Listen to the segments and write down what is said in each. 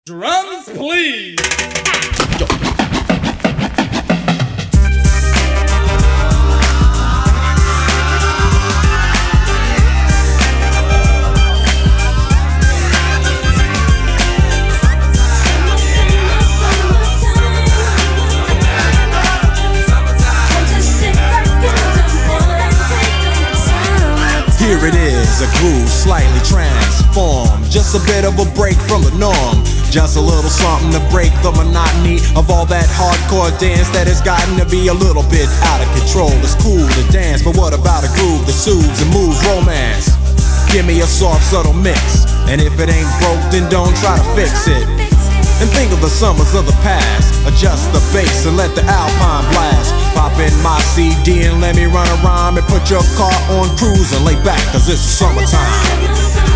Drums, please. Here it is, a groove slightly transformed. Just a bit of a break from the norm. Just a little something to break the monotony of all that hardcore dance that has gotten to be a little bit out of control. It's cool to dance, but what about a groove that soothes and moves romance? Give me a soft, subtle mix, and if it ain't broke, then don't try to fix it. And think of the summers of the past. Adjust the bass and let the Alpine blast. Pop in my CD and let me run a rhyme and put your car on cruise and lay back, cause it's summertime.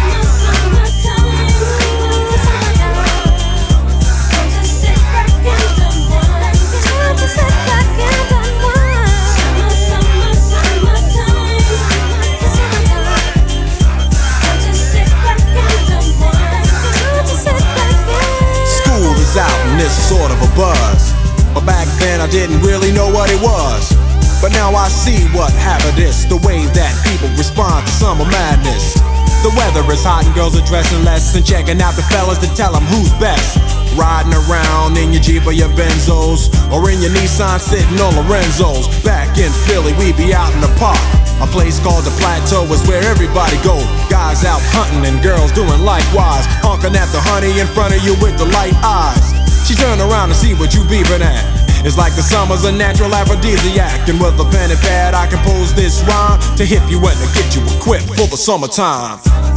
Out and it's sort of a buzz, but back then I didn't really know what it was. But now I see what happened is the way that people respond to summer madness. The weather is hot and girls are dressing less and checking out the fellas to tell them who's best. Riding around in your Jeep or your Benzos, or in your Nissan sitting on Lorenzo's. Back in Philly we be out in the park. A place called the Plateau is where everybody go. Guys out hunting and girls doing likewise. Honking at the honey in front of you with the light eyes. She turn around and see what you beeping at. It's like the summer's a natural aphrodisiac. And with a pen and pad I compose this rhyme to hip you and to get you equipped for the summertime.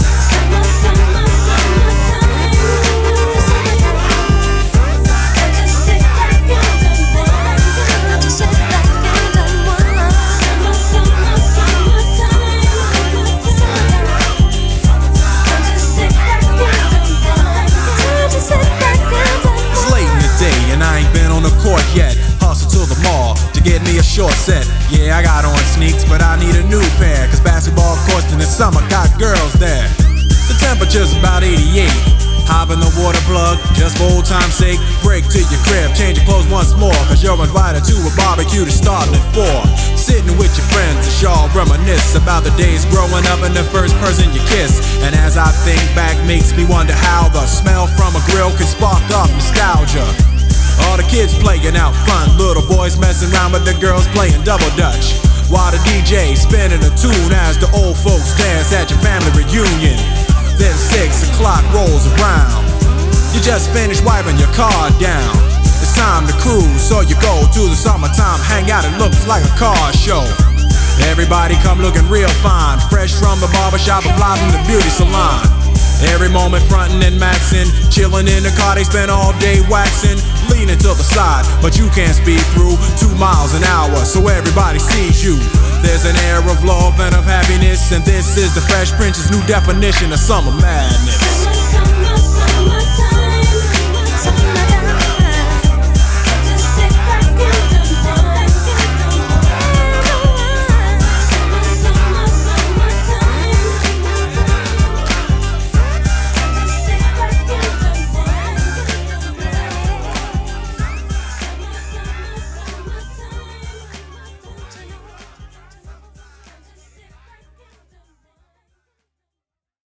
And I ain't been on the court yet. Hustle to the mall to get me a short set. Yeah, I got on sneaks, but I need a new pair, cause basketball courts in the summer got girls there. The temperature's about 88. Hop in the water plug, just for old time's sake. Break to your crib, change your clothes once more, cause you're invited to a barbecue that's starting at 4. Sitting with your friends as y'all reminisce about the days growing up and the first person you kiss. And as I think back, makes me wonder how the smell from a grill can spark up nostalgia. All the kids playing out front, little boys messing around with the girls playing double dutch, while the DJ spinning a tune as the old folks dance at your family reunion. Then 6 o'clock rolls around, you just finished wiping your car down. It's time to cruise, so you go to the summertime hangout. It looks like a car show. Everybody come looking real fine, fresh from the barbershop or fly from the beauty salon. Every moment frontin' and maxin', chillin' in the car, they spend all day waxin'. Leaning to the side, but you can't speed through 2 miles an hour, so everybody sees you. There's an air of love and of happiness, and this is the Fresh Prince's new definition of summer madness.